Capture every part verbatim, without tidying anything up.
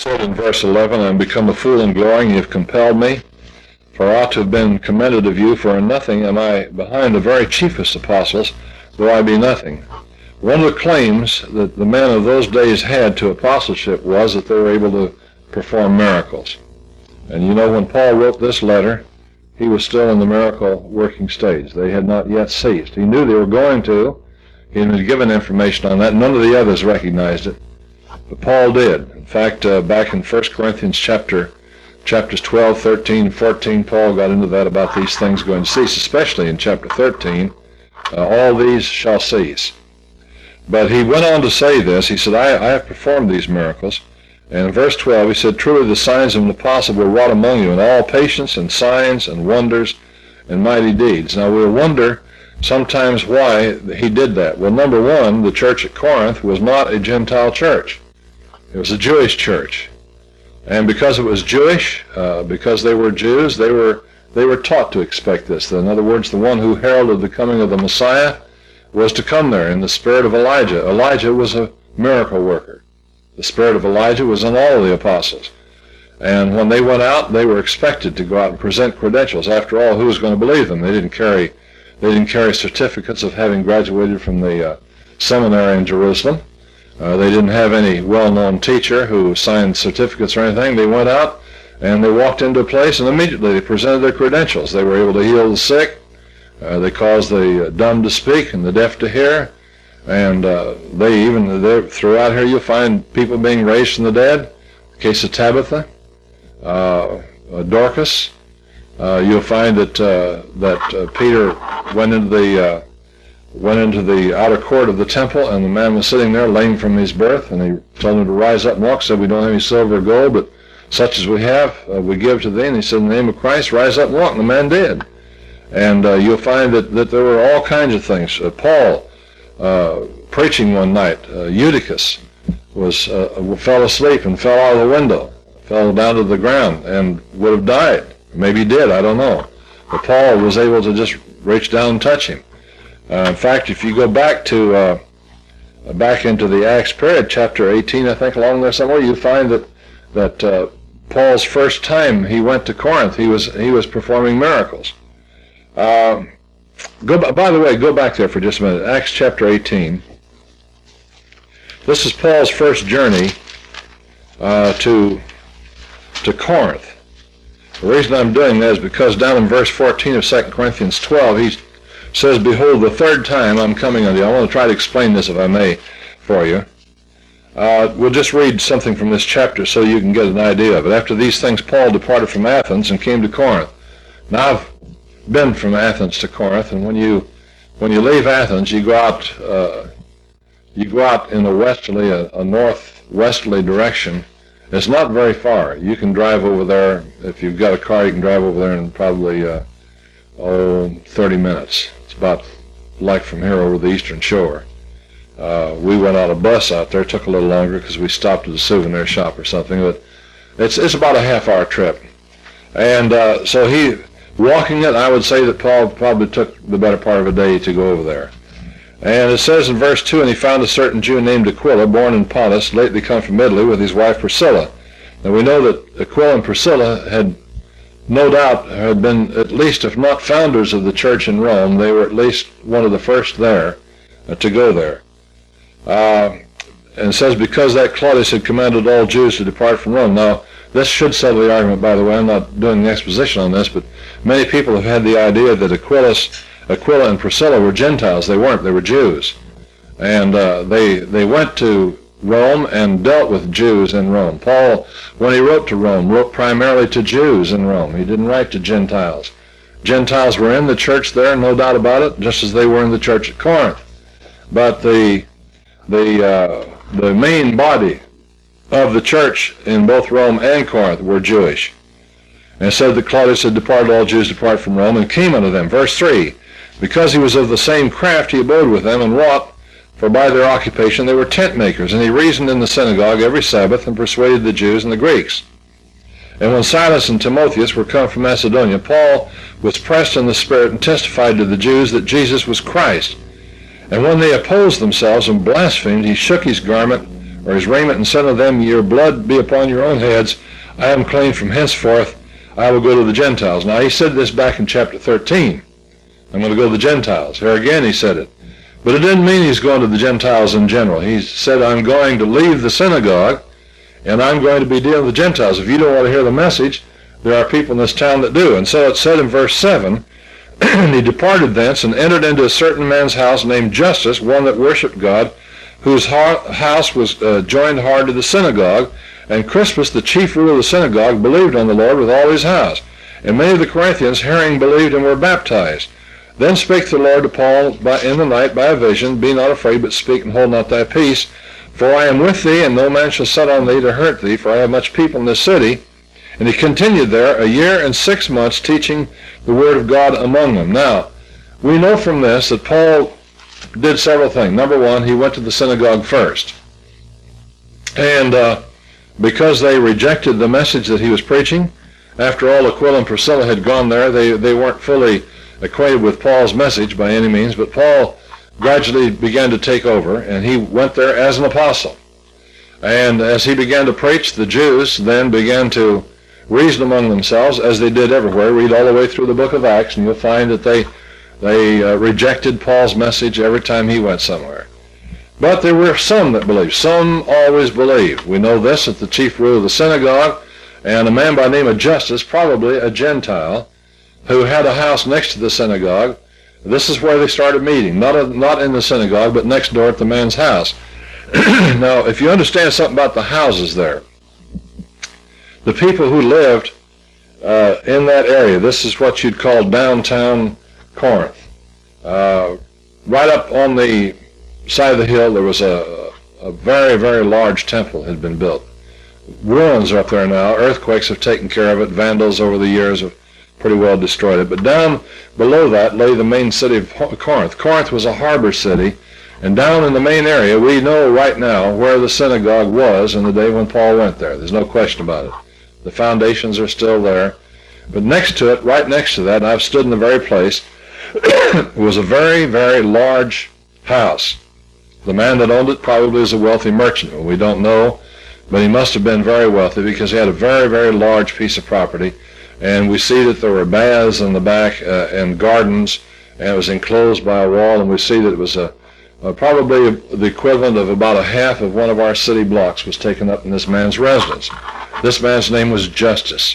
said in verse eleven, I am become a fool in glorying, ye have compelled me. For I ought to have been commended of you, for in nothing am I behind the very chiefest apostles, though I be nothing. One of the claims that the men of those days had to apostleship was that they were able to perform miracles. And you know, when Paul wrote this letter, he was still in the miracle working stage. They had not yet ceased. He knew they were going to. He had been given information on that. None of the others recognized it, but Paul did. In fact, uh, back in First Corinthians chapter chapters twelve, thirteen, fourteen, Paul got into that about these things going to cease, especially in chapter thirteen. Uh, all these shall cease. But he went on to say this. He said, I, I have performed these miracles. And in verse twelve, he said, truly the signs of an apostle were wrought among you in all patience and signs and wonders and mighty deeds. Now we'll wonder sometimes why he did that. Well, number one, the church at Corinth was not a Gentile church. It was a Jewish church. And because it was Jewish, uh, because they were Jews, they were they were taught to expect this. In other words, the one who heralded the coming of the Messiah was to come there in the spirit of Elijah. Elijah was a miracle worker. The spirit of Elijah was on all of the apostles. And when they went out, they were expected to go out and present credentials. After all, who was going to believe them? They didn't carry they didn't carry certificates of having graduated from the uh, seminary in Jerusalem. Uh, they didn't have any well-known teacher who signed certificates or anything. They went out and they walked into a place and immediately they presented their credentials. They were able to heal the sick. Uh, they caused the dumb to speak and the deaf to hear. And uh, they even, throughout here you'll find people being raised from the dead. The case of Tabitha, uh, Dorcas. Uh, you'll find that uh, that uh, Peter went into the uh, went into the outer court of the temple, and the man was sitting there lame from his birth, and he told him to rise up and walk. Said, we don't have any silver or gold, but such as we have uh, we give to thee. And he said, in the name of Christ, rise up and walk. And the man did. And uh, you'll find that, that there were all kinds of things. Uh, Paul, uh, preaching one night, uh, Eutychus was uh, fell asleep and fell out of the window, fell down to the ground, and would have died. Maybe he did, I don't know. But Paul was able to just reach down and touch him. Uh, in fact, if you go back to uh, back into the Acts period, chapter eighteen, I think, along there somewhere, you find that that uh, Paul's first time he went to Corinth, he was he was performing miracles. Uh, go by the way, go back there for just a minute. Acts chapter eighteen. This is Paul's first journey uh, to to Corinth. The reason I'm doing that is because down in verse fourteen of Second Corinthians twelve, he says, behold, the third time I'm coming unto you. I want to try to explain this, if I may, for you. Uh, we'll just read something from this chapter so you can get an idea of it. After these things, Paul departed from Athens and came to Corinth. Now, I've been from Athens to Corinth, and when you when you leave Athens, you go out uh, you go out in a westerly, a, a northwesterly direction. It's not very far. You can drive over there. If you've got a car, you can drive over there in probably uh, oh, thirty minutes. It's about like from here over the eastern shore. Uh, we went on a bus out there. It took a little longer because we stopped at a souvenir shop or something. But it's it's about a half-hour trip. And uh, so he, walking it, I would say that Paul probably took the better part of a day to go over there. And it says in verse two, and he found a certain Jew named Aquila, born in Pontus, lately come from Italy, with his wife Priscilla. Now we know that Aquila and Priscilla had no doubt had been at least, if not founders of the church in Rome, they were at least one of the first there uh, to go there. Uh, and it says, because that Claudius had commanded all Jews to depart from Rome. Now, this should settle the argument, by the way. I'm not doing the exposition on this, but many people have had the idea that Aquilas, Aquila and Priscilla were Gentiles. They weren't. They were Jews. And uh, they they went to Rome and dealt with Jews in Rome. Paul, when he wrote to Rome, wrote primarily to Jews in Rome. He didn't write to Gentiles. Gentiles were in the church there, no doubt about it, just as they were in the church at Corinth. But the the uh, the main body of the church in both Rome and Corinth were Jewish. And it said that Claudius had departed all Jews depart from Rome and came unto them. Verse three, because he was of the same craft, he abode with them and wrought, for by their occupation they were tent makers. And he reasoned in the synagogue every Sabbath and persuaded the Jews and the Greeks. And when Silas and Timotheus were come from Macedonia, Paul was pressed in the Spirit and testified to the Jews that Jesus was Christ. And when they opposed themselves and blasphemed, he shook his garment, or his raiment, and said unto them, Your blood be upon your own heads. I am clean from henceforth. I will go to the Gentiles. Now he said this back in chapter thirteen. I'm going to go to the Gentiles. Here again he said it. But it didn't mean he's going to the Gentiles in general. He said, I'm going to leave the synagogue, and I'm going to be dealing with the Gentiles. If you don't want to hear the message, there are people in this town that do. And so it said in verse seven, And he departed thence, and entered into a certain man's house named Justus, one that worshipped God, whose house was uh, joined hard to the synagogue. And Crispus, the chief ruler of the synagogue, believed on the Lord with all his house. And many of the Corinthians, hearing, believed and were baptized. Then spake the Lord to Paul by, in the night by a vision, Be not afraid, but speak, and hold not thy peace. For I am with thee, and no man shall set on thee to hurt thee, for I have much people in this city. And he continued there a year and six months, teaching the word of God among them. Now, we know from this that Paul did several things. Number one, he went to the synagogue first. And uh, because they rejected the message that he was preaching, after all, Aquila and Priscilla had gone there, they, they weren't fully acquainted with Paul's message by any means, but Paul gradually began to take over, and he went there as an apostle. And as he began to preach, the Jews then began to reason among themselves, as they did everywhere. Read all the way through the book of Acts, and you'll find that they, they uh, rejected Paul's message every time he went somewhere. But there were some that believed. Some always believed. We know this, that the chief ruler of the synagogue, and a man by the name of Justus, probably a Gentile, who had a house next to the synagogue. This is where they started meeting, not a, not in the synagogue, but next door at the man's house. Now, if you understand something about the houses there, the people who lived uh, in that area, this is what you'd call downtown Corinth. Uh, right up on the side of the hill, there was a, a very, very large temple had been built. Ruins are up there now. Earthquakes have taken care of it. Vandals over the years have pretty well destroyed it. But down below that lay the main city of Corinth. Corinth was a harbor city, and down in the main area, we know right now where the synagogue was in the day when Paul went there. There's no question about it. The foundations are still there. But next to it, right next to that, and I've stood in the very place, was a very, very large house. The man that owned it probably was a wealthy merchant. We don't know, but he must have been very wealthy because he had a very, very large piece of property. And we see that there were baths in the back uh, and gardens, and it was enclosed by a wall, and we see that it was a, a probably the equivalent of about a half of one of our city blocks was taken up in this man's residence. This man's name was Justus.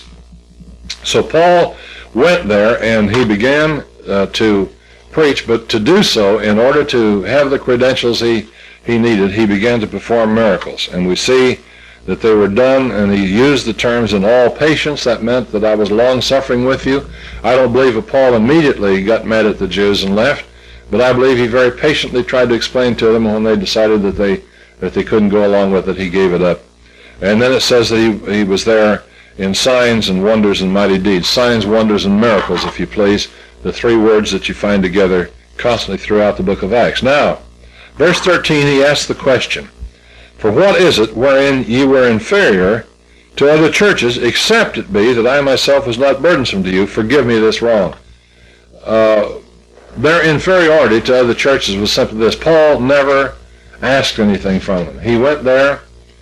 So Paul went there, and he began uh, to preach, but to do so, in order to have the credentials he, he needed, he began to perform miracles. And we see that they were done, and he used the terms in all patience. That meant that I was long-suffering with you. I don't believe that Paul immediately got mad at the Jews and left, but I believe he very patiently tried to explain to them, when they decided that they that they couldn't go along with it, he gave it up. And then it says that he, he was there in signs and wonders and mighty deeds. Signs, wonders, and miracles, if you please, the three words that you find together constantly throughout the book of Acts. Now, verse thirteen, he asks the question, For what is it wherein ye were inferior to other churches, except it be that I myself was not burdensome to you? Forgive me this wrong. Uh, their inferiority to other churches was simply this. Paul never asked anything from them. He went there.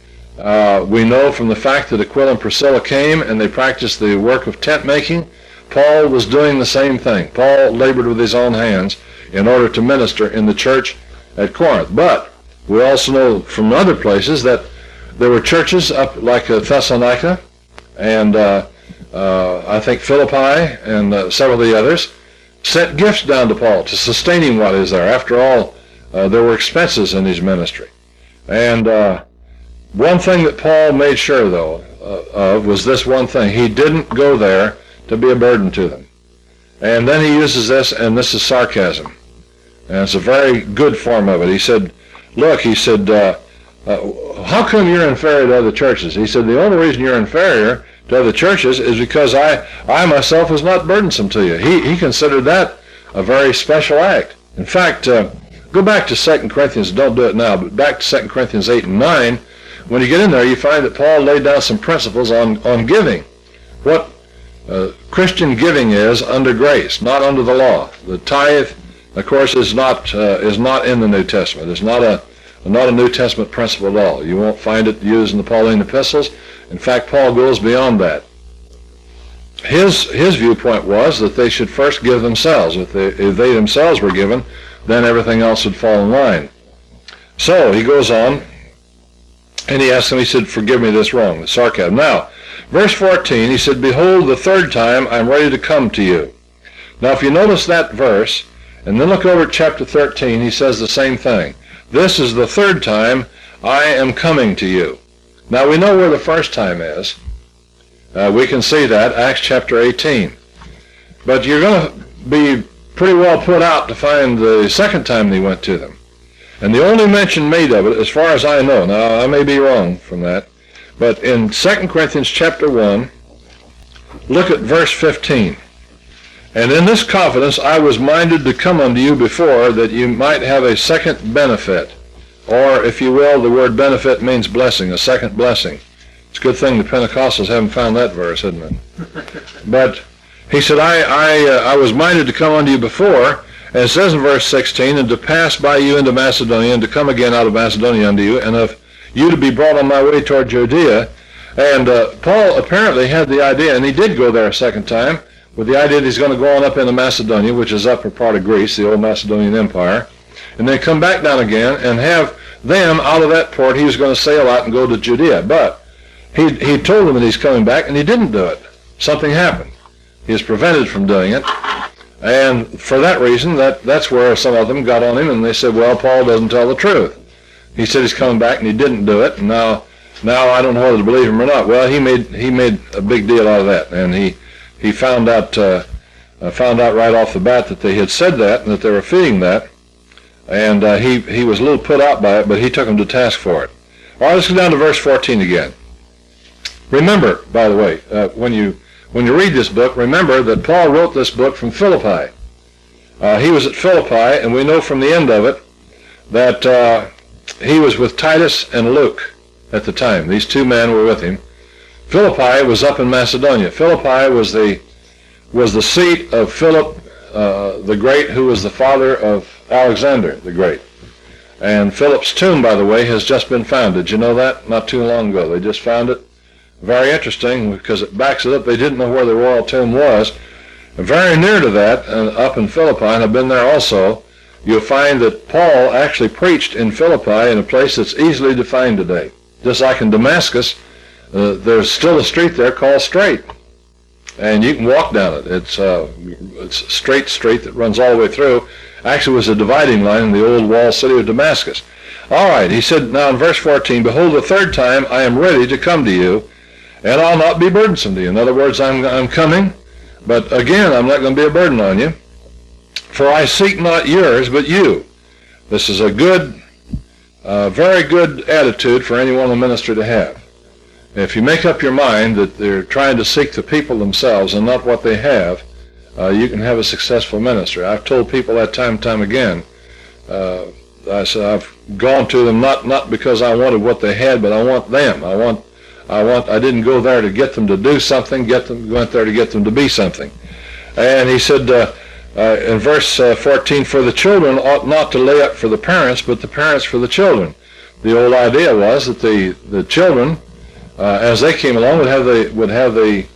Uh, we know from the fact that Aquila and Priscilla came and they practiced the work of tent making. Paul was doing the same thing. Paul labored with his own hands in order to minister in the church at Corinth. But we also know from other places that there were churches up like uh, Thessalonica and uh, uh, I think Philippi and uh, several of the others sent gifts down to Paul to sustain him while he was there. After all, uh, there were expenses in his ministry. And uh, one thing that Paul made sure, though, uh, of was this one thing. He didn't go there to be a burden to them. And then he uses this, and this is sarcasm. And it's a very good form of it. He said, look, he said, uh, uh, how come you're inferior to other churches? He said, the only reason you're inferior to other churches is because I, I myself was not burdensome to you. He, he considered that a very special act. In fact, uh, go back to Second Corinthians, don't do it now, but back to Second Corinthians eight and nine. When you get in there, you find that Paul laid down some principles on, on giving. What uh, Christian giving is under grace, not under the law. The tithe, of course, is not uh, is not in the New Testament. It's not a, not a New Testament principle at all. You won't find it used in the Pauline epistles. In fact, Paul goes beyond that. His his viewpoint was that they should first give themselves. If they, if they themselves were given, then everything else would fall in line. So he goes on, and he asks them, he said, forgive me this wrong, the sarcasm. Now, verse fourteen, he said, behold, the third time I'm ready to come to you. Now, if you notice that verse, and then look over at chapter thirteen, he says the same thing. This is the third time I am coming to you. Now, we know where the first time is. Uh, we can see that, Acts chapter eighteen. But you're going to be pretty well put out to find the second time he went to them. And the only mention made of it, as far as I know, now I may be wrong from that, but in Second Corinthians chapter one, look at verse fifteen. And in this confidence I was minded to come unto you before, that you might have a second benefit. Or, if you will, the word benefit means blessing, a second blessing. It's a good thing the Pentecostals haven't found that verse, isn't it? But he said, I, I, uh, I was minded to come unto you before, and it says in verse sixteen, and to pass by you into Macedonia, and to come again out of Macedonia unto you, and of you to be brought on my way toward Judea. And uh, Paul apparently had the idea, and he did go there a second time, with the idea that he's going to go on up into Macedonia, which is upper part of Greece, the old Macedonian Empire, and then come back down again and have them out of that port. He was going to sail out and go to Judea. But he, he told them that he's coming back, and he didn't do it. Something happened. He was prevented from doing it. And for that reason, that, that's where some of them got on him, and they said, well, Paul doesn't tell the truth. He said he's coming back, and he didn't do it, and now now I don't know whether to believe him or not. Well, he made he made a big deal out of that, and he he found out uh, uh, found out right off the bat that they had said that, and that they were feeding that, and uh, he, he was a little put out by it, but he took them to task for it. All right, let's go down to verse fourteen again. Remember, by the way, uh, when you when you read this book, remember that Paul wrote this book from Philippi. Uh, he was at Philippi, and we know from the end of it that uh, he was with Titus and Luke at the time. These two men were with him. Philippi was up in Macedonia. Philippi was the was the seat of Philip uh, the Great, who was the father of Alexander the Great. And Philip's tomb, by the way, has just been found. Did you know that? Not too long ago. They just found it. Very interesting, because it backs it up. They didn't know where the royal tomb was. Very near to that, uh, up in Philippi, and I've been there also, you'll find that Paul actually preached in Philippi in a place that's easily defined today. Just like in Damascus, uh, there's still a street there called Straight. And you can walk down it. It's, uh, it's a straight street that runs all the way through. Actually, it was a dividing line in the old walled city of Damascus. All right, he said, now in verse fourteen, behold, the third time I am ready to come to you, and I'll not be burdensome to you. In other words, I'm, I'm coming, but again, I'm not going to be a burden on you. For I seek not yours, but you. This is a good, uh, very good attitude for anyone in ministry to have. If you make up your mind that they're trying to seek the people themselves and not what they have, uh, you can have a successful ministry. I've told people that time and time again. Uh, I said I've gone to them not, not because I wanted what they had, but I want them. I want, I want. I didn't go there to get them to do something. Get them went there to get them to be something. And he said uh, uh, in verse uh, fourteen, for the children ought not to lay up for the parents, but the parents for the children. The old idea was that the the children, uh, as they came along, would have the would have the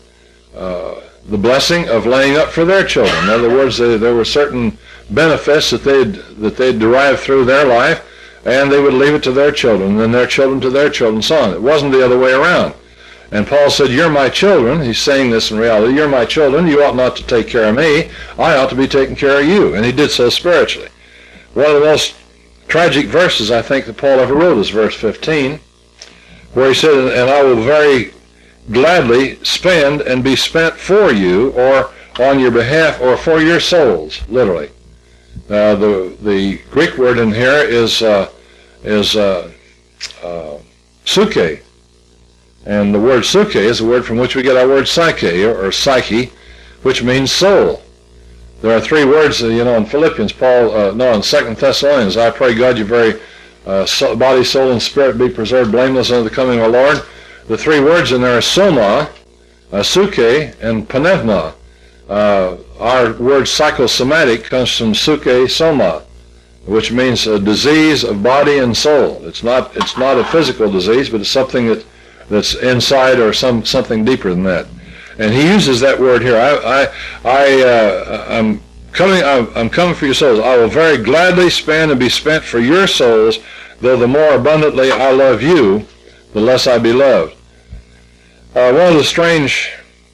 uh, the blessing of laying up for their children. In other words, they, there were certain benefits that they'd that they'd derived through their life, and they would leave it to their children, and then their children to their children, so on. It wasn't the other way around. And Paul said, you're my children. He's saying this in reality. You're my children. You ought not to take care of me. I ought to be taking care of you. And he did so spiritually. One of the most tragic verses I think that Paul ever wrote is verse fifteen, where he said, and I will very gladly spend and be spent for you, or on your behalf, or for your souls, literally. Uh, the the Greek word in here is uh, is uh, uh, suke, and the word suke is the word from which we get our word psyche, or, or psyche, which means soul. There are three words, uh, you know, in Philippians, Paul, uh, no, in Second Thessalonians, I pray God your very uh, so, body, soul, and spirit be preserved blameless unto the coming of our Lord. The three words in there are soma, uh, suke, and pneuma. Uh, our word psychosomatic comes from suke, soma, which means a disease of body and soul. It's not it's not a physical disease, but it's something that that's inside or some something deeper than that. And he uses that word here. I I I uh, I'm coming I'm, I'm coming for your souls. I will very gladly spend and be spent for your souls, though the more abundantly I love you, the less I be loved. Uh, one of the strange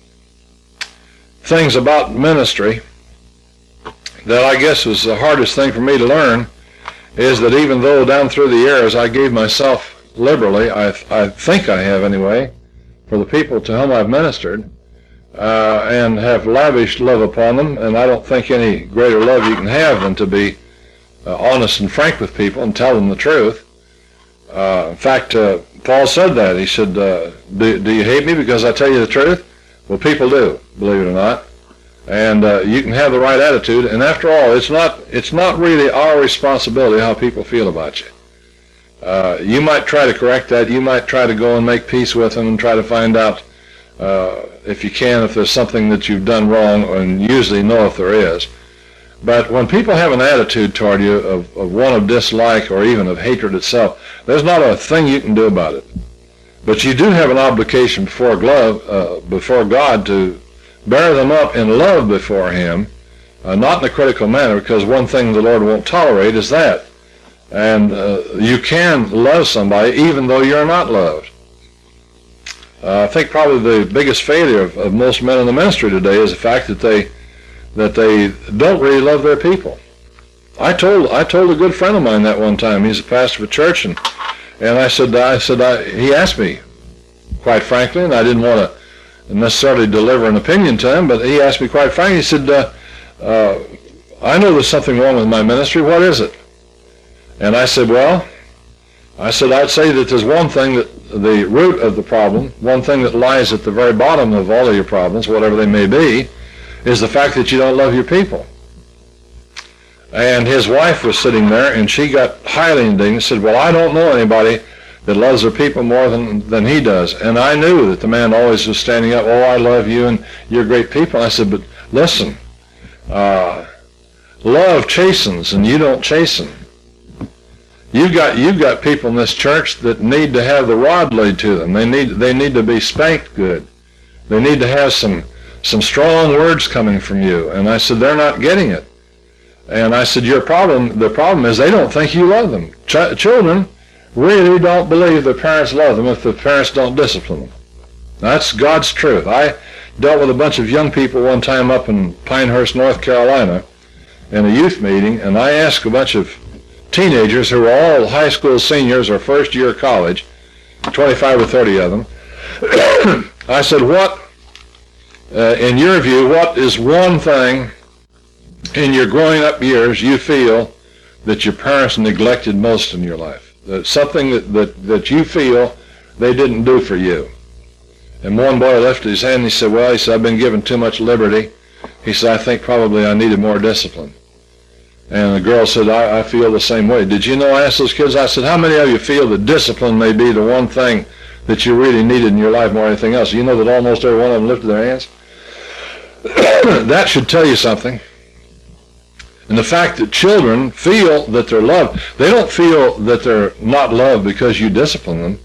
things about ministry that I guess was the hardest thing for me to learn is that even though down through the years I gave myself liberally, I, I think I have anyway, for the people to whom I've ministered, uh, and have lavished love upon them, and I don't think any greater love you can have than to be uh, honest and frank with people and tell them the truth. Uh, in fact, uh, Paul said that. He said, uh, do, do you hate me because I tell you the truth? Well, people do, believe it or not. And uh, you can have the right attitude. And after all, it's not it's not really our responsibility how people feel about you. Uh, you might try to correct that. You might try to go and make peace with them and try to find out, uh, if you can, if there's something that you've done wrong, and usually know if there is. But when people have an attitude toward you of, of one of dislike or even of hatred itself, there's not a thing you can do about it. But you do have an obligation before, glove, uh, before God to bear them up in love before Him, uh, not in a critical manner, because one thing the Lord won't tolerate is that. And uh, you can love somebody even though you're not loved. Uh, I think probably the biggest failure of, of most men in the ministry today is the fact that they that they don't really love their people. I told I told a good friend of mine that one time. He's a pastor of a church, and and I said I said I, he asked me, quite frankly, and I didn't want to necessarily deliver an opinion to him, but he asked me quite frankly. He said, uh, uh, "I know there's something wrong with my ministry. What is it?" And I said, "Well," I said, "I'd say that there's one thing that the root of the problem, one thing that lies at the very bottom of all of your problems, whatever they may be, is the fact that you don't love your people." And his wife was sitting there, and she got highly indignant and said, "Well, I don't know anybody that loves their people more than, than he does." And I knew that the man always was standing up, "Oh, I love you, and you're great people." I said, "But listen, uh, love chastens, and you don't chasten. You've got you've got people in this church that need to have the rod laid to them. They need they need to be spanked good. They need to have some some strong words coming from you." And I said, "They're not getting it." And I said, "Your problem, the problem is they don't think you love them. Ch- children really don't believe their parents love them if the parents don't discipline them. That's God's truth." I dealt with a bunch of young people one time up in Pinehurst, North Carolina, in a youth meeting, and I asked a bunch of teenagers who were all high school seniors or first year college, twenty-five or thirty of them. I said, what, uh, in your view, what is one thing in your growing up years you feel that your parents neglected most in your life? That something that, that, that you feel they didn't do for you? And one boy lifted his hand and he said, "Well," he said, "I've been given too much liberty." He said, "I think probably I needed more discipline." And the girl said, I, I feel the same way. Did you know, I asked those kids, I said, "How many of you feel that discipline may be the one thing that you really needed in your life more than anything else?" You know that almost every one of them lifted their hands? That should tell you something. And the fact that children feel that they're loved, they don't feel that they're not loved because you discipline them.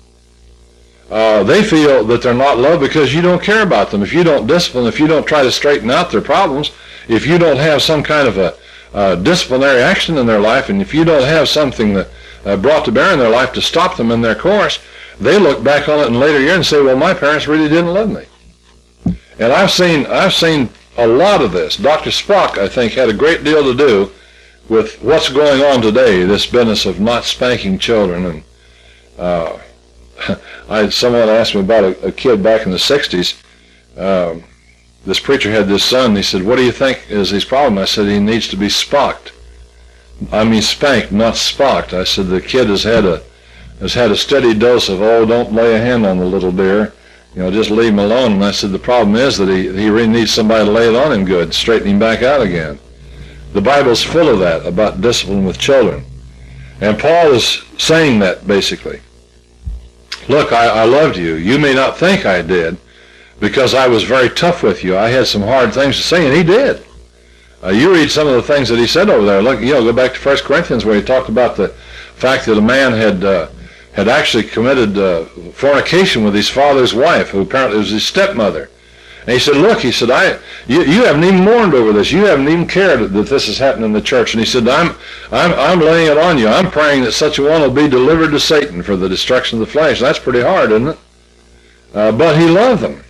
Uh, they feel that they're not loved because you don't care about them. If you don't discipline, if you don't try to straighten out their problems, if you don't have some kind of a uh, disciplinary action in their life, and if you don't have something that uh, brought to bear in their life to stop them in their course, they look back on it in later years and say, "Well, my parents really didn't love me." And I've seen I've seen a lot of this. Doctor Spock, I think, had a great deal to do with what's going on today, this business of not spanking children. And uh, I had someone asked me about a, a kid back in the sixties. Um, this preacher had this son. He said, "What do you think is his problem?" I said, "He needs to be spocked." I mean spanked, not spocked. I said, "The kid has had a has had a steady dose of, oh, don't lay a hand on the little dear. You know, just leave him alone." And I said, "The problem is that he, he really needs somebody to lay it on him good, straighten him back out again." The Bible's full of that, about discipline with children. And Paul is saying that, basically. Look, I, I loved you. You may not think I did, because I was very tough with you. I had some hard things to say, and he did. Uh, you read some of the things that he said over there. Look, you know, go back to First Corinthians where he talked about the fact that a man had uh, had actually committed uh, fornication with his father's wife, who apparently was his stepmother. And he said, look, he said, I, you, you haven't even mourned over this. You haven't even cared that this has happened in the church. And he said, I'm, I'm, I'm laying it on you. I'm praying that such a one will be delivered to Satan for the destruction of the flesh. That's pretty hard, isn't it? Uh, but he loved them.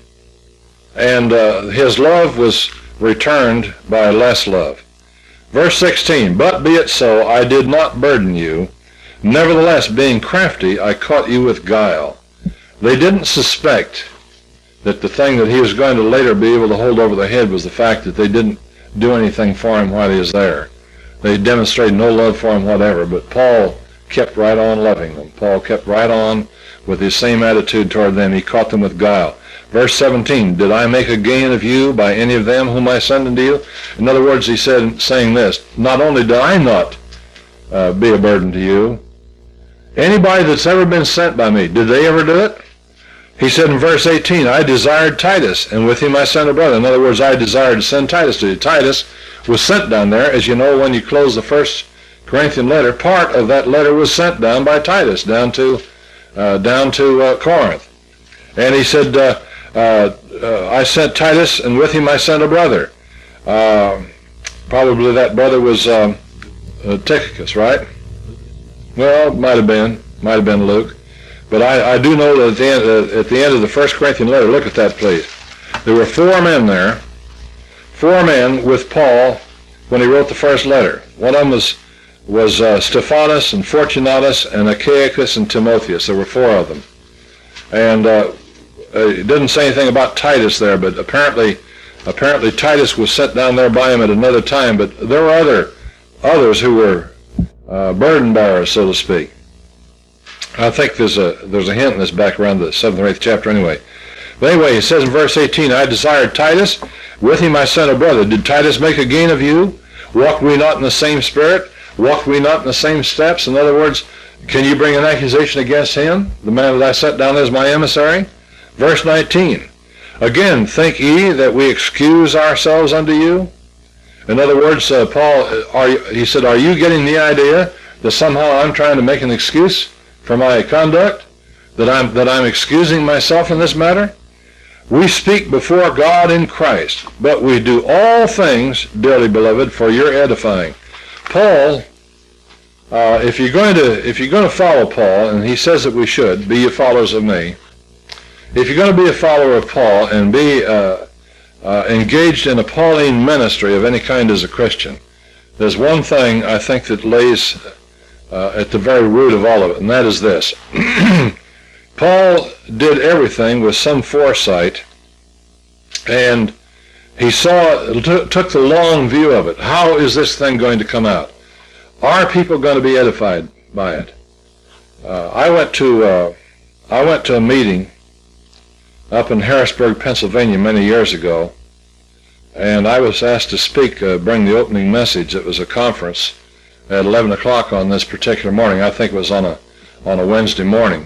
And uh, his love was returned by less love. Verse sixteen, but be it so, I did not burden you. Nevertheless, being crafty, I caught you with guile. They didn't suspect that the thing that he was going to later be able to hold over their head was the fact that they didn't do anything for him while he was there. They demonstrated no love for him whatever, but Paul kept right on loving them. Paul kept right on with his same attitude toward them. He caught them with guile. Verse seventeen, did I make a gain of you by any of them whom I send unto you? In other words, he said, saying this, not only did I not uh, be a burden to you, anybody that's ever been sent by me, did they ever do it? He said in verse eighteen, I desired Titus, and with him I sent a brother. In other words, I desired to send Titus to you. Titus was sent down there. As you know, when you close the first Corinthian letter, part of that letter was sent down by Titus, down to uh, down to uh, Corinth. And he said, uh, uh, uh, I sent Titus, and with him I sent a brother. Uh, probably that brother was um, uh, Tychicus, right? Well, might have been. Might have been Luke. But I, I do know that at the, end, uh, at the end of the First Corinthian letter, look at that, please. There were four men there, four men with Paul when he wrote the first letter. One of them was, was uh, Stephanus and Fortunatus and Achaicus and Timotheus. There were four of them. And uh, it didn't say anything about Titus there, but apparently apparently Titus was sent down there by him at another time. But there were other others who were uh, burden bearers, so to speak. I think there's a there's a hint in this back around the seventh or eighth chapter anyway. But anyway, it says in verse eighteen, I desired Titus, with him I sent a brother. Did Titus make a gain of you? Walked we not in the same spirit? Walked we not in the same steps? In other words, can you bring an accusation against him, the man that I set down as my emissary? Verse nineteen, again, think ye that we excuse ourselves unto you? In other words, uh, Paul, are you, he said, are you getting the idea that somehow I'm trying to make an excuse for my conduct, that I'm that I'm excusing myself in this matter? We speak before God in Christ, but we do all things, dearly beloved, for your edifying. Paul, uh, if you're going to if you're going to follow Paul, and he says that we should, be ye followers of me. If you're going to be a follower of Paul and be uh, uh, engaged in a Pauline ministry of any kind as a Christian, there's one thing I think that lays Uh, at the very root of all of it, and that is this. Paul did everything with some foresight, and he saw, t- took the long view of it. How is this thing going to come out? Are people going to be edified by it? Uh, I went to uh, I went to a meeting up in Harrisburg, Pennsylvania, many years ago, and I was asked to speak, uh, bring the opening message. It was a conference at eleven o'clock on this particular morning. I think it was on a on a Wednesday morning.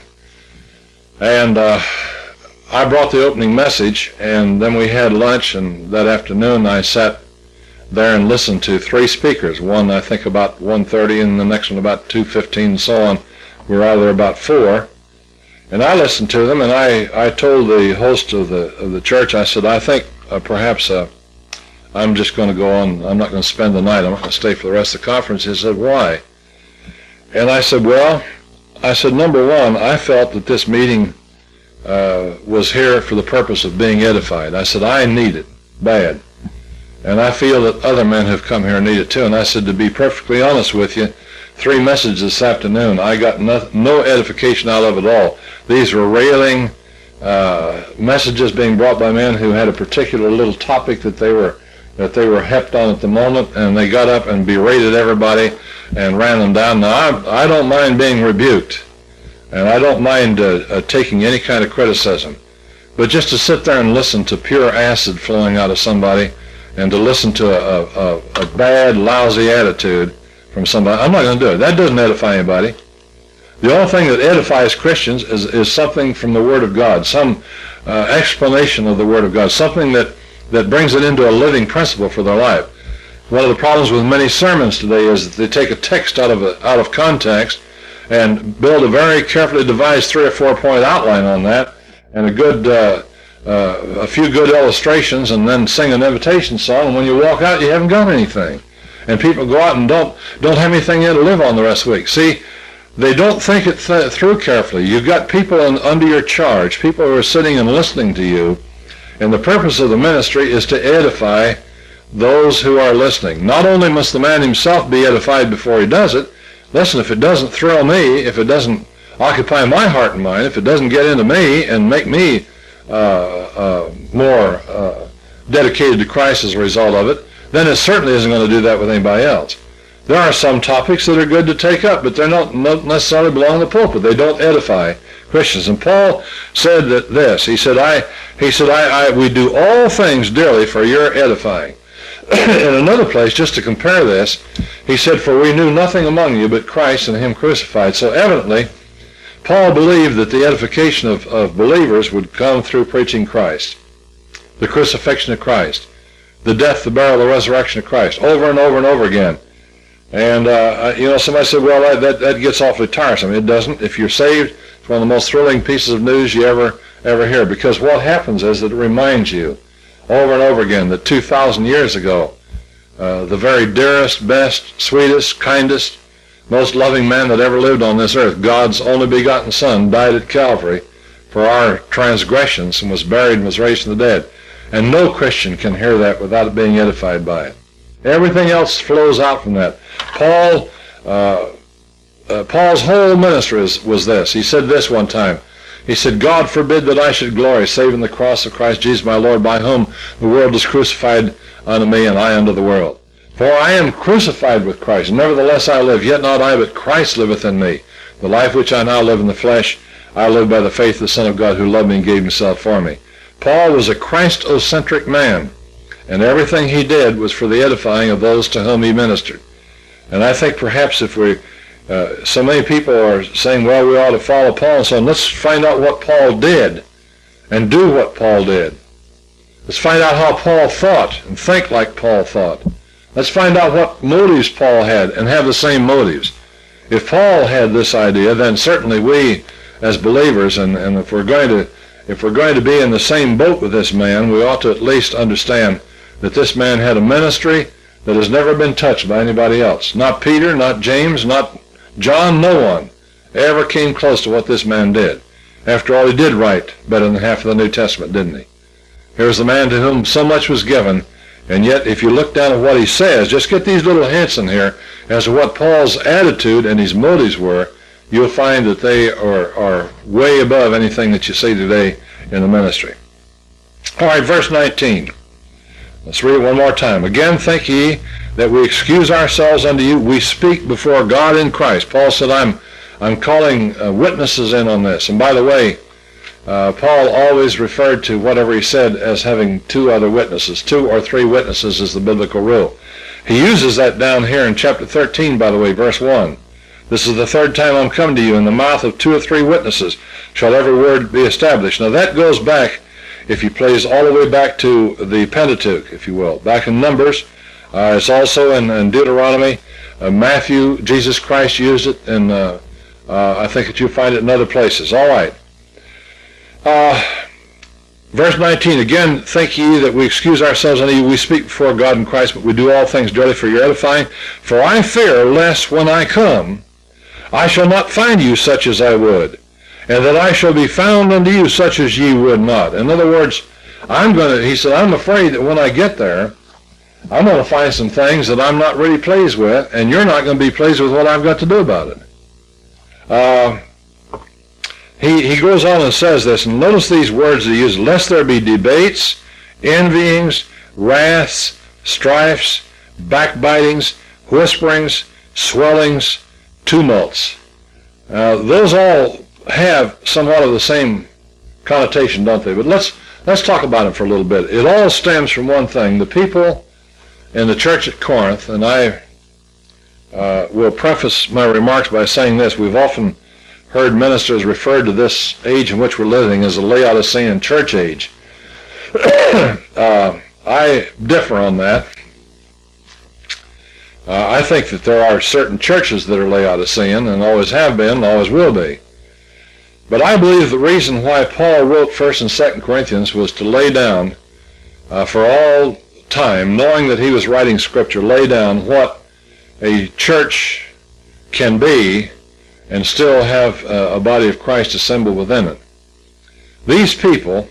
And uh, I brought the opening message, and then we had lunch, and that afternoon I sat there and listened to three speakers. One, I think, about one thirty, and the next one about two fifteen, and so on. We were out there about four. And I listened to them, and I, I told the host of the of the church, I said, I think uh, perhaps uh, I'm just going to go on, I'm not going to spend the night, I'm not going to stay for the rest of the conference. He said, why? And I said, well, I said, number one, I felt that this meeting uh, was here for the purpose of being edified. I said, I need it, bad. And I feel that other men have come here and need it too. And I said, to be perfectly honest with you, three messages this afternoon, I got no, no edification out of it all. These were railing uh, messages being brought by men who had a particular little topic that they were that they were hepped on at the moment, and they got up and berated everybody and ran them down. Now, I, I don't mind being rebuked, and I don't mind uh, uh, taking any kind of criticism, but just to sit there and listen to pure acid flowing out of somebody, and to listen to a, a, a bad, lousy attitude from somebody, I'm not going to do it. That doesn't edify anybody. The only thing that edifies Christians is, is something from the Word of God, some uh, explanation of the Word of God, something that that brings it into a living principle for their life. One of the problems with many sermons today is that they take a text out of a, out of context and build a very carefully devised three or four point outline on that, and a good, uh, uh, a few good illustrations, and then sing an invitation song. And when you walk out, you haven't got anything, and people go out and don't don't have anything in to live on the rest of the week. See, they don't think it th- through carefully. You've got people in, under your charge, people who are sitting and listening to you, and the purpose of the ministry is to edify those who are listening. Not only must the man himself be edified before he does it. Listen, if it doesn't thrill me, if it doesn't occupy my heart and mind, if it doesn't get into me and make me uh, uh, more uh, dedicated to Christ as a result of it, then it certainly isn't going to do that with anybody else. There are some topics that are good to take up, but they're not, not necessarily belong in the pulpit. They don't edify Christians. And Paul said that this. He said, "I." He said, I, I, "We do all things dearly for your edifying." In another place, just to compare this, he said, "For we knew nothing among you but Christ and him crucified." So evidently, Paul believed that the edification of, of believers would come through preaching Christ, the crucifixion of Christ, the death, the burial, the resurrection of Christ, over and over and over again. And, uh, you know, somebody said, well, that, that, that gets awfully tiresome. It doesn't. If you're saved, it's one of the most thrilling pieces of news you ever, ever hear, because what happens is that it reminds you over and over again that two thousand years ago, uh, the very dearest, best, sweetest, kindest, most loving man that ever lived on this earth, God's only begotten Son, died at Calvary for our transgressions and was buried and was raised from the dead. And no Christian can hear that without being edified by it. Everything else flows out from that. Paul, uh, uh, Paul's whole ministry was, was this. He said this one time. He said, "God forbid that I should glory, save in the cross of Christ Jesus my Lord, by whom the world is crucified unto me, and I unto the world. For I am crucified with Christ. Nevertheless I live, yet not I, but Christ liveth in me. The life which I now live in the flesh, I live by the faith of the Son of God, who loved me and gave himself for me." Paul was a Christocentric man, and everything he did was for the edifying of those to whom he ministered. And I think perhaps if we Uh, so many people are saying, well, we ought to follow Paul and so on. Let's find out what Paul did and do what Paul did. Let's find out how Paul thought and think like Paul thought. Let's find out what motives Paul had and have the same motives. If Paul had this idea, then certainly we as believers, and, and if we're going to if we're going to be in the same boat with this man, we ought to at least understand that this man had a ministry that has never been touched by anybody else. Not Peter, not James, not John, no one ever came close to what this man did. After all, he did write better than half of the New Testament, didn't he? Here's the man to whom so much was given, and yet if you look down at what he says, just get these little hints in here as to what Paul's attitude and his motives were, you'll find that they are, are way above anything that you see today in the ministry. All right, verse nineteen. Let's read it one more time. "Again think ye that we excuse ourselves unto you, we speak before God in Christ." Paul said, I'm I'm calling uh, witnesses in on this. And by the way, uh, Paul always referred to whatever he said as having two other witnesses. Two or three witnesses is the biblical rule. He uses that down here in chapter thirteen, by the way, verse one. "This is the third time I'm come to you. In the mouth of two or three witnesses shall every word be established." Now that goes back, if you please, all the way back to the Pentateuch, if you will. Back in Numbers. Uh, it's also in, in Deuteronomy. Uh, Matthew, Jesus Christ used it, and uh, uh, I think that you'll find it in other places. All right. Uh, verse nineteen, "Again think ye that we excuse ourselves unto you, we speak before God in Christ, but we do all things daily for your edifying. For I fear lest when I come, I shall not find you such as I would, and that I shall be found unto you such as ye would not." In other words, I'm going to, he said, I'm afraid that when I get there, I'm going to find some things that I'm not really pleased with, and you're not going to be pleased with what I've got to do about it. Uh, he, he goes on and says this, and notice these words that he uses: "Lest there be debates, envyings, wraths, strifes, backbitings, whisperings, swellings, tumults." Uh, those all have somewhat of the same connotation, don't they? But let's let's talk about it for a little bit. It all stems from one thing. The people in the church at Corinth, and I uh, will preface my remarks by saying this: we've often heard ministers refer to this age in which we're living as the Laodicean church age. uh, I differ on that. Uh, I think that there are certain churches that are Laodicean and always have been and always will be. But I believe the reason why Paul wrote First and Second Corinthians was to lay down uh, for all time, knowing that he was writing Scripture, lay down what a church can be and still have uh, a body of Christ assembled within it. These people,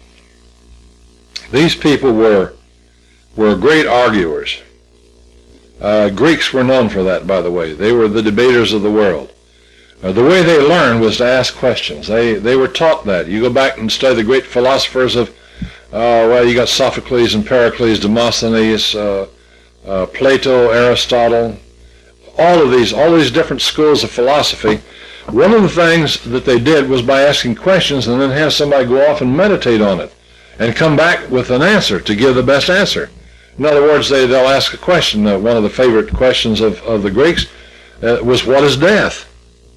these people were, were great arguers. Uh, Greeks were known for that, by the way. They were the debaters of the world. Uh, the way they learned was to ask questions. They they were taught that. You go back and study the great philosophers of, uh, well, you got Sophocles and Pericles, Demosthenes, uh, uh, Plato, Aristotle, all of these, all these different schools of philosophy. One of the things that they did was by asking questions and then have somebody go off and meditate on it and come back with an answer to give the best answer. In other words, they, they'll ask a question. Uh, one of the favorite questions of, of the Greeks uh, was, what is death?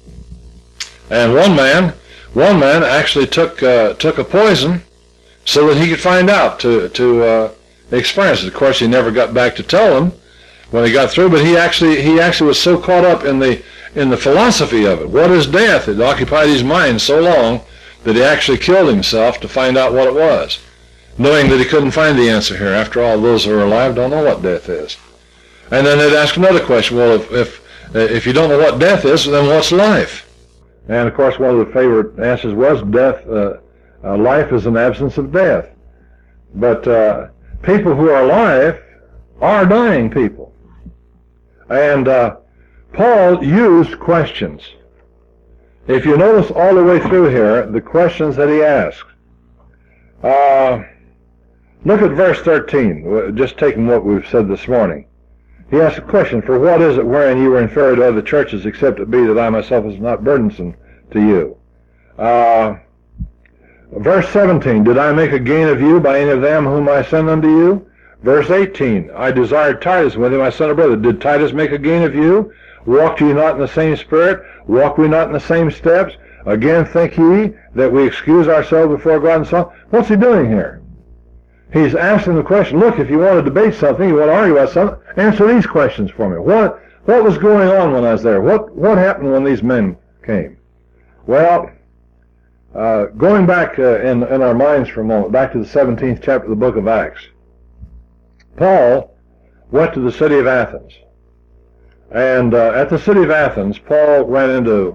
And one man, one man actually took uh, took a poison so that he could find out, to to uh, experience it. Of course, he never got back to tell them when he got through, but he actually he actually was so caught up in the in the philosophy of it. What is death? It occupied his mind so long that he actually killed himself to find out what it was, knowing that he couldn't find the answer here. After all, those who are alive don't know what death is. And then they'd ask another question. Well, if if, if you don't know what death is, then what's life? And, of course, one of the favorite answers was death. Uh, uh, life is an absence of death. But uh, people who are alive are dying people. And uh, Paul used questions. If you notice all the way through here, the questions that he asked. Uh, look at verse thirteen, just taking what we've said this morning. He asked a question, for what is it wherein you were inferior to other churches, except it be that I myself is not burdensome to you? Uh, verse seventeen, did I make a gain of you by any of them whom I sent unto you? Verse eighteen, I desired Titus with him, I sent a brother. Did Titus make a gain of you? Walked ye not in the same spirit? Walked we not in the same steps? Again think ye that we excuse ourselves before God and so on? What's he doing here? He's asking the question, look, if you want to debate something, you want to argue about something, answer these questions for me. What what was going on when I was there? What what happened when these men came? Well, uh, going back uh, in, in our minds for a moment, back to the seventeenth chapter of the book of Acts, Paul went to the city of Athens. And uh, at the city of Athens, Paul ran into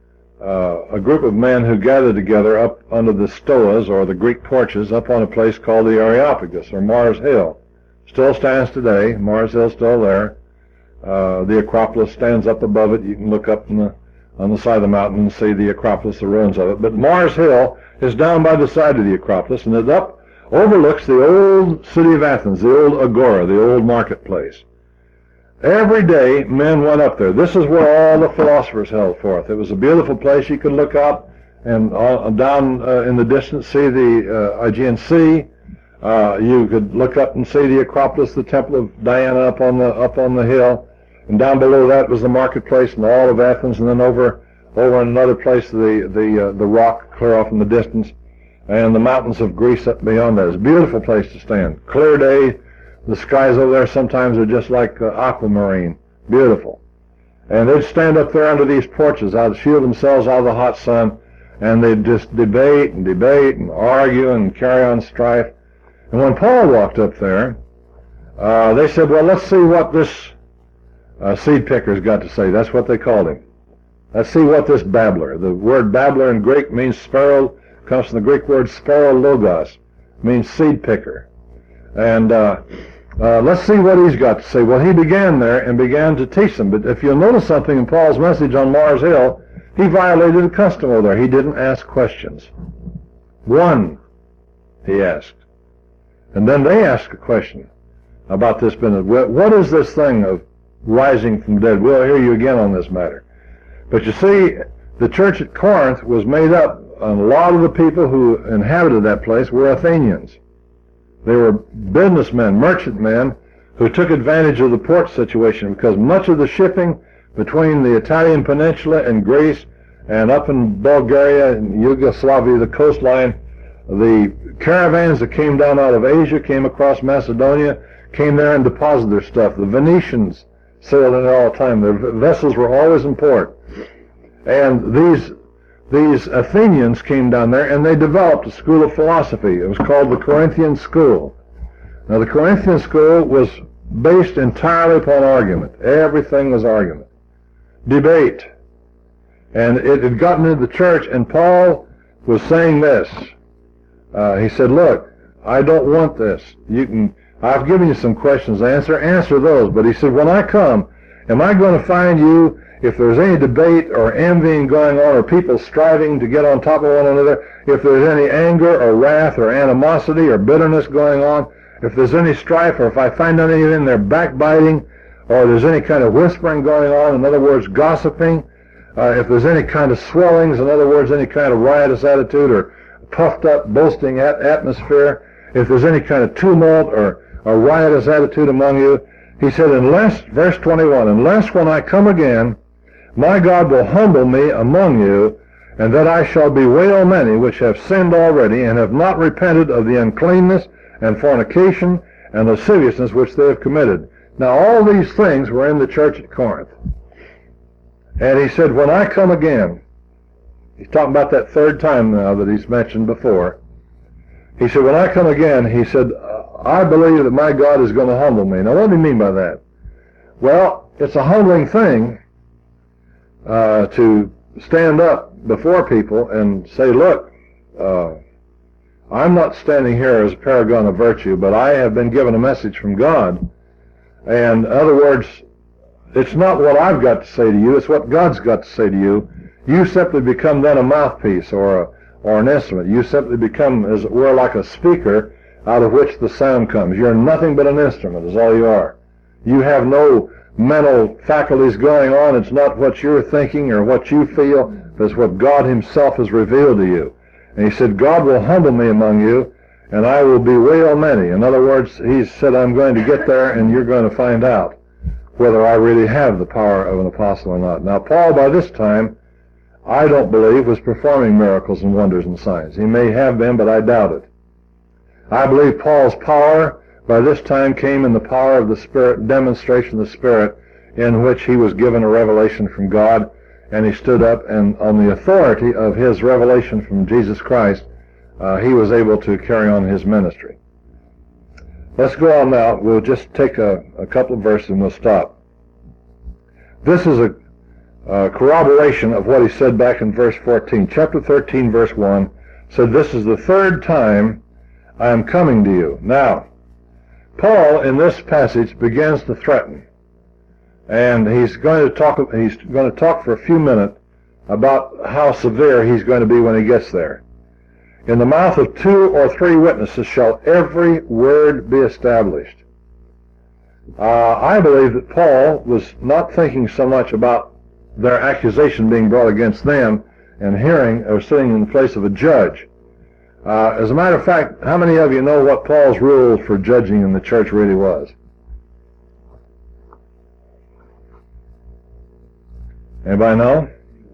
Uh, a group of men who gathered together up under the stoas, or the Greek porches, up on a place called the Areopagus, or Mars Hill. Still stands today. Mars Hill still there. Uh, the Acropolis stands up above it. You can look up in the, on the side of the mountain and see the Acropolis, the ruins of it. But Mars Hill is down by the side of the Acropolis, and it up overlooks the old city of Athens, the old Agora, the old marketplace. Every day, men went up there. This is where all the philosophers held forth. It was a beautiful place. You could look up and all, down uh, in the distance see the uh, Aegean Sea. Uh, you could look up and see the Acropolis, the Temple of Diana up on the up on the hill, and down below that was the marketplace and all of Athens, and then over over in another place the the uh, the rock clear off in the distance, and the mountains of Greece up beyond that. It's a beautiful place to stand. Clear day. The skies over there sometimes are just like uh, aquamarine. Beautiful. And they'd stand up there under these porches, out shield themselves out of the hot sun, and they'd just debate and debate and argue and carry on strife. And when Paul walked up there, uh, they said, well, let's see what this uh, seed picker's got to say. That's what they called him. Let's see what this babbler. The word babbler in Greek means sparrow, comes from the Greek word sparologos, means seed picker. And uh, uh, let's see what he's got to say. Well, he began there and began to teach them. But if you'll notice something in Paul's message on Mars Hill, he violated a custom over there. He didn't ask questions. One, he asked. And then they asked a question about this business. What is this thing of rising from the dead? We'll hear you again on this matter. But you see, the church at Corinth was made up, and a lot of the people who inhabited that place were Athenians. They were businessmen, merchant men, who took advantage of the port situation, because much of the shipping between the Italian peninsula and Greece and up in Bulgaria and Yugoslavia, the coastline, the caravans that came down out of Asia, came across Macedonia, came there and deposited their stuff. The Venetians sailed in there all the time. Their vessels were always in port. And these these Athenians came down there, and they developed a school of philosophy. It was called the Corinthian School. Now, the Corinthian School was based entirely upon argument. Everything was argument. Debate. And it had gotten into the church, and Paul was saying this. Uh, he said, look, I don't want this. You can, I've given you some questions to answer. Answer those. But he said, when I come, am I going to find you, if there's any debate or envying going on or people striving to get on top of one another, if there's any anger or wrath or animosity or bitterness going on, if there's any strife or if I find anything in there backbiting or there's any kind of whispering going on, in other words, gossiping, uh, if there's any kind of swellings, in other words, any kind of riotous attitude or puffed up, boasting at atmosphere, if there's any kind of tumult or a riotous attitude among you, he said, unless, verse twenty-one, unless when I come again, my God will humble me among you, and that I shall bewail many which have sinned already, and have not repented of the uncleanness and fornication and lasciviousness which they have committed. Now all these things were in the church at Corinth. And he said, when I come again, he's talking about that third time now that he's mentioned before. He said, when I come again, he said, I believe that my God is going to humble me. Now what do you mean by that? Well, it's a humbling thing uh, to stand up before people and say, look, uh, I'm not standing here as a paragon of virtue, but I have been given a message from God. And in other words, it's not what I've got to say to you, it's what God's got to say to you. You simply become then a mouthpiece or a, or an instrument. You simply become, as it were, like a speaker out of which the sound comes. You're nothing but an instrument, is all you are. You have no mental faculties going on. It's not what you're thinking or what you feel, but it's what God himself has revealed to you. And he said, God will humble me among you, and I will bewail many. In other words, he said, I'm going to get there, and you're going to find out whether I really have the power of an apostle or not. Now, Paul, by this time, I don't believe, was performing miracles and wonders and signs. He may have been, but I doubt it. I believe Paul's power by this time came in the power of the Spirit, demonstration of the Spirit, in which he was given a revelation from God, and he stood up, and on the authority of his revelation from Jesus Christ, uh, he was able to carry on his ministry. Let's go on now. We'll just take a, a couple of verses and we'll stop. This is a uh, corroboration of what he said back in verse fourteen. Chapter thirteen, verse one, said, this is the third time I am coming to you. Now, Paul in this passage begins to threaten. And he's going to talk he's going to talk for a few minutes about how severe he's going to be when he gets there. In the mouth of two or three witnesses shall every word be established. Uh, I believe that Paul was not thinking so much about their accusation being brought against them and hearing or sitting in the place of a judge. Uh, as a matter of fact, how many of you know what Paul's rule for judging in the church really was? Anybody know?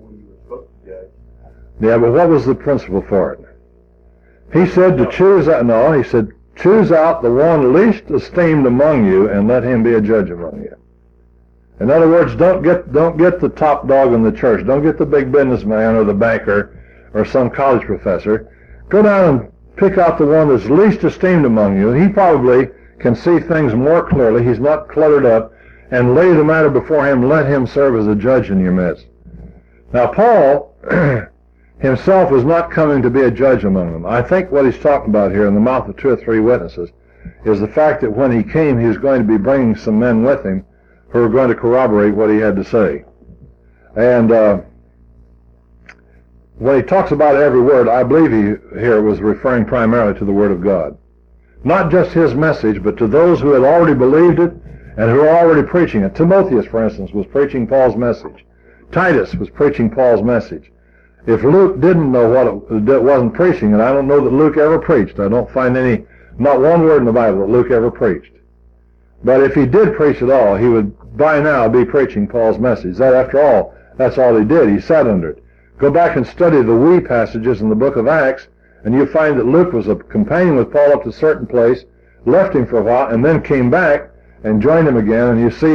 Yeah, but what was the principle for it? He said to choose out, no, he said, choose out the one least esteemed among you and let him be a judge among you. In other words, don't get, don't get the top dog in the church. Don't get the big businessman or the banker or some college professor. Go down and pick out the one that's least esteemed among you. He probably can see things more clearly. He's not cluttered up. And lay the matter before him. Let him serve as a judge in your midst. Now, Paul himself was not coming to be a judge among them. I think what he's talking about here in the mouth of two or three witnesses is the fact that when he came, he was going to be bringing some men with him who were going to corroborate what he had to say. And uh, when he talks about every word, I believe he here was referring primarily to the Word of God. Not just his message, but to those who had already believed it and who were already preaching it. Timotheus, for instance, was preaching Paul's message. Titus was preaching Paul's message. If Luke didn't know what it, it wasn't preaching, and I don't know that Luke ever preached. I don't find any, not one word in the Bible that Luke ever preached. But if he did preach at all, he would by now be preaching Paul's message. That, after all, that's all he did. He sat under it. Go back and study the we passages in the book of Acts, and you'll find that Luke was a companion with Paul up to a certain place, left him for a while, and then came back and joined him again, and you see that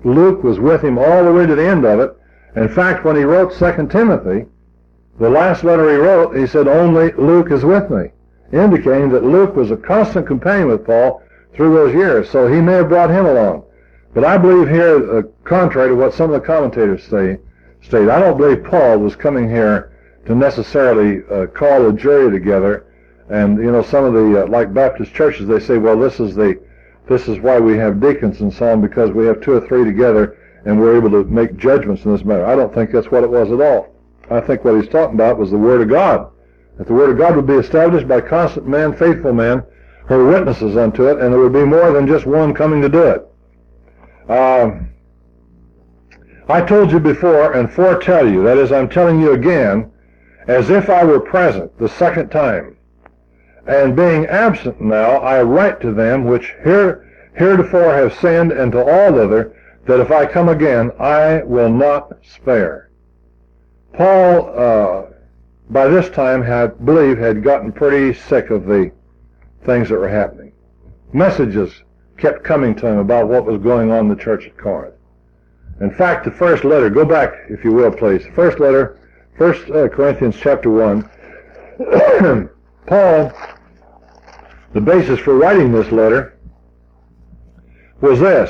Luke was with him all the way to the end of it. In fact, when he wrote Second Timothy, the last letter he wrote, he said, only Luke is with me, indicating that Luke was a constant companion with Paul through those years, so he may have brought him along. But I believe here, uh, contrary to what some of the commentators say, state, I don't believe Paul was coming here to necessarily uh, call a jury together. And, you know, some of the, uh, like Baptist churches, they say, well, this is the, this is why we have deacons and so on, because we have two or three together and we're able to make judgments in this matter. I don't think that's what it was at all. I think what he's talking about was the Word of God. That the Word of God would be established by constant men, faithful men, who are witnesses unto it, and there would be more than just one coming to do it. Uh, I told you before, and foretell you, that is, I'm telling you again, as if I were present the second time. And being absent now, I write to them which here, heretofore have sinned, and to all other, that if I come again, I will not spare. Paul, uh, by this time, had, believe, had gotten pretty sick of the things that were happening. Messages kept coming to him about what was going on in the church at Corinth. In fact, the first letter, go back, if you will, please. First letter, First uh, Corinthians chapter one. Paul, the basis for writing this letter was this.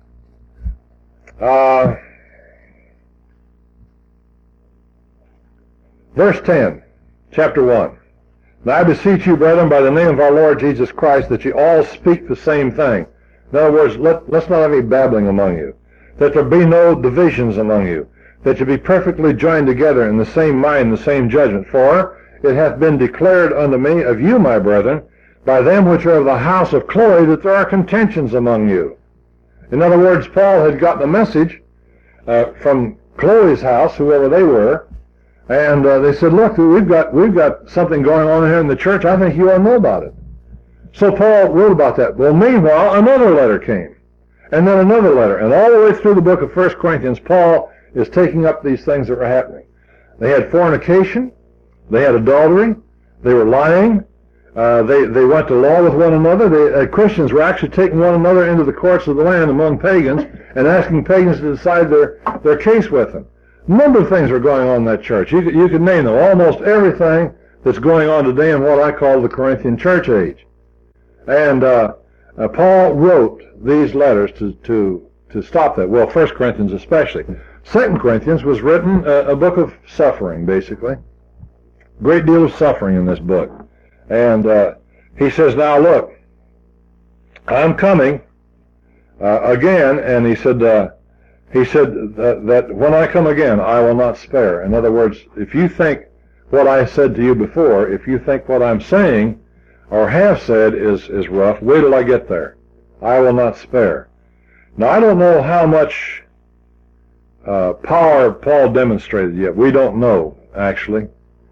Uh, verse ten, chapter one. Now I beseech you, brethren, by the name of our Lord Jesus Christ, that you all speak the same thing. In other words, let, let's not have any babbling among you. That there be no divisions among you. That you be perfectly joined together in the same mind, the same judgment. For it hath been declared unto me of you, my brethren, by them which are of the house of Chloe, that there are contentions among you. In other words, Paul had gotten a message uh, from Chloe's house, whoever they were, and uh, they said, look, we've got we've got something going on here in the church. I think you ought to know about it. So Paul wrote about that. Well, meanwhile, another letter came, and then another letter, and all the way through the book of First Corinthians, Paul is taking up these things that were happening. They had fornication, they had adultery, they were lying, uh, they they went to law with one another. They, uh, Christians were actually taking one another into the courts of the land among pagans and asking pagans to decide their, their case with them. A number of things were going on in that church. You could, you could name them. Almost everything that's going on today in what I call the Corinthian church age. And uh, uh, Paul wrote these letters to, to, to stop that. Well, First Corinthians especially. Second Corinthians was written uh, a book of suffering, basically. Great deal of suffering in this book. And uh, he says, now look, I'm coming uh, again, and he said, uh, he said that, that when I come again, I will not spare. In other words, if you think what I said to you before, if you think what I'm saying or have said is, is rough, wait till I get there. I will not spare. Now, I don't know how much uh, power Paul demonstrated yet. We don't know, actually.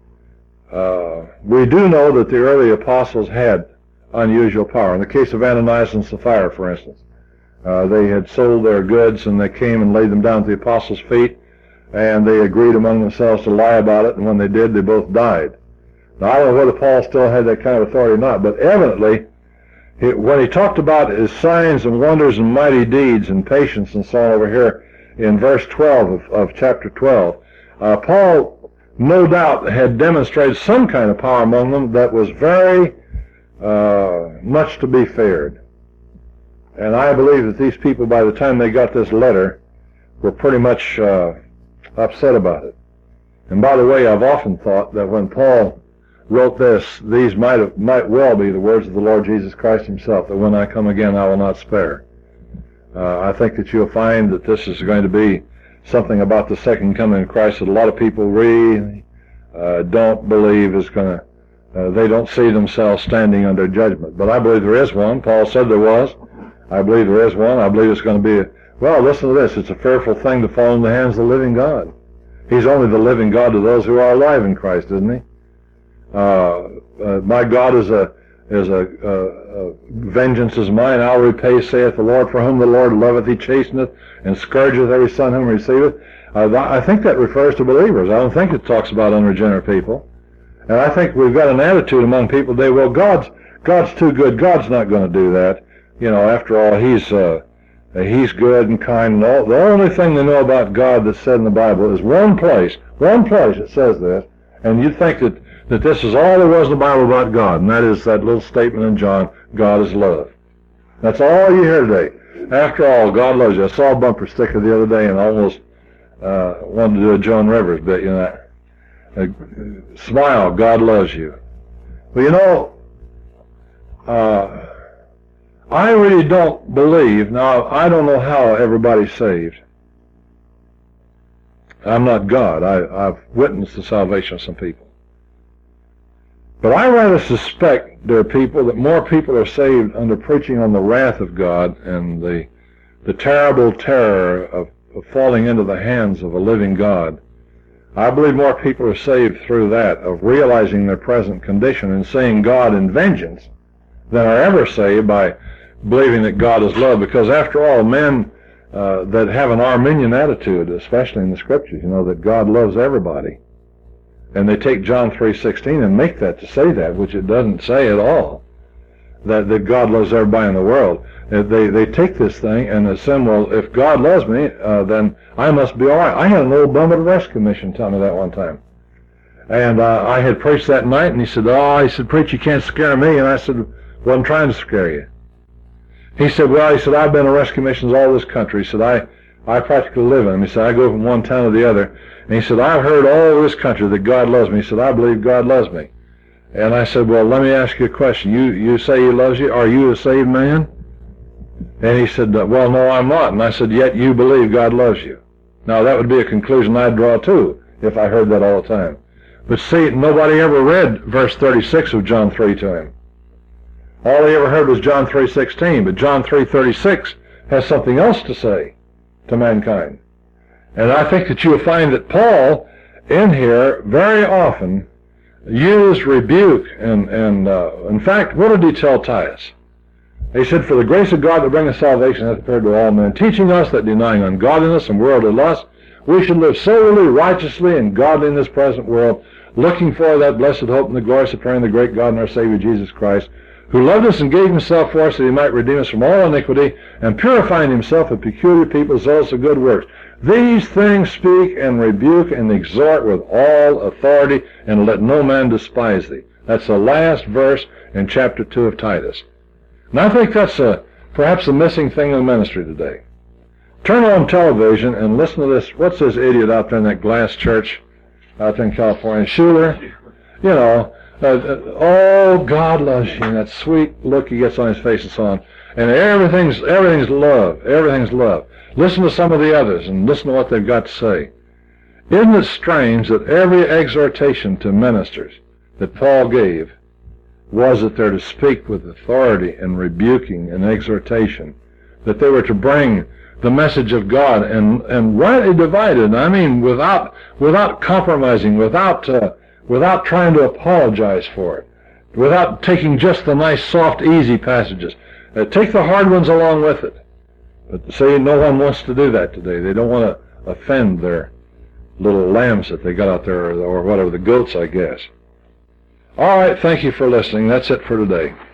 Uh, we do know that the early apostles had unusual power. In the case of Ananias and Sapphira, for instance, uh, they had sold their goods and they came and laid them down at the apostles' feet, and they agreed among themselves to lie about it, and when they did, they both died. Now, I don't know whether Paul still had that kind of authority or not, but evidently, he, when he talked about his signs and wonders and mighty deeds and patience and so on over here in verse twelve of, of chapter twelve, uh, Paul no doubt had demonstrated some kind of power among them that was very uh, much to be feared. And I believe that these people, by the time they got this letter, were pretty much uh, upset about it. And by the way, I've often thought that when Paul wrote this, these might have, might well be the words of the Lord Jesus Christ himself, that when I come again, I will not spare. Uh, I think that you'll find that this is going to be something about the second coming of Christ that a lot of people really uh, don't believe is going to, uh, they don't see themselves standing under judgment. But I believe there is one. Paul said there was. I believe there is one. I believe it's going to be, a, well, listen to this. It's a fearful thing to fall in the hands of the living God. He's only the living God to those who are alive in Christ, isn't he? Uh, uh, my God is a, is a, uh, uh, vengeance is mine, I'll repay, saith the Lord, for whom the Lord loveth, he chasteneth, and scourgeth every son whom he receiveth. Uh, th- I think that refers to believers. I don't think it talks about unregenerate people. And I think we've got an attitude among people today, well, God's, God's too good, God's not going to do that. You know, after all, he's, uh, Uh, he's good and kind. And all, the only thing they know about God that's said in the Bible is one place. One place it says this. And you'd think that, that this is all there was in the Bible about God. And that is that little statement in John, God is love. That's all you hear today. After all, God loves you. I saw a bumper sticker the other day and I almost uh, wanted to do a Joan Rivers bit, you know. Uh, smile, God loves you. Well, you know, uh, I really don't believe, now I don't know how everybody's saved. I'm not God. I, I've witnessed the salvation of some people. But I rather suspect there are people, that more people are saved under preaching on the wrath of God and the, the terrible terror of, of falling into the hands of a living God. I believe more people are saved through that, of realizing their present condition and seeing God in vengeance, than are ever saved by believing that God is love. Because after all, men uh, that have an Arminian attitude, especially in the Scriptures, you know, that God loves everybody, and they take John three sixteen and make that to say that, which it doesn't say at all, that, that God loves everybody in the world. They, they take this thing and assume, well, if God loves me, uh, then I must be all right. I had an old bum at a rescue mission tell me that one time. And uh, I had preached that night, and he said, oh, he said, preach, you can't scare me. And I said, well, I'm trying to scare you. He said, well, he said, I've been in rescue missions all this country. He said, I, I practically live in them. He said, I go from one town to the other. And he said, I've heard all over this country that God loves me. He said, I believe God loves me. And I said, well, let me ask you a question. You, you say he loves you. Are you a saved man? And he said, well, no, I'm not. And I said, yet you believe God loves you. Now, that would be a conclusion I'd draw, too, if I heard that all the time. But see, nobody ever read verse thirty-six of John three to him. All he ever heard was John three sixteen, but John three thirty-six has something else to say to mankind. And I think that you'll find that Paul, in here, very often used rebuke. And, and uh, in fact, what did he tell Titus? He said, for the grace of God that bringeth salvation hath appeared to all men, teaching us that denying ungodliness and worldly lust, we should live soberly, righteously, and godly in this present world, looking for that blessed hope and the glorious appearing of the great God and our Savior Jesus Christ, who loved us and gave himself for us that he might redeem us from all iniquity, and purifying himself a peculiar people, zealous of good works. These things speak and rebuke and exhort with all authority, and let no man despise thee. That's the last verse in chapter two of Titus. And I think that's a, perhaps the missing thing in the ministry today. Turn on television and listen to this. What's this idiot out there in that glass church out there in California? Schuler? You know, uh, uh, oh, God loves you. And that sweet look he gets on his face and so on. And everything's, everything's love. Everything's love. Listen to some of the others and listen to what they've got to say. Isn't it strange that every exhortation to ministers that Paul gave was that they're to speak with authority and rebuking and exhortation, that they were to bring the message of God and, and rightly divided, I mean without without compromising, without uh, without trying to apologize for it, without taking just the nice, soft, easy passages. Uh, take the hard ones along with it. But see, no one wants to do that today. They don't want to offend their little lambs that they got out there, or, or whatever, the goats, I guess. All right, thank you for listening. That's it for today.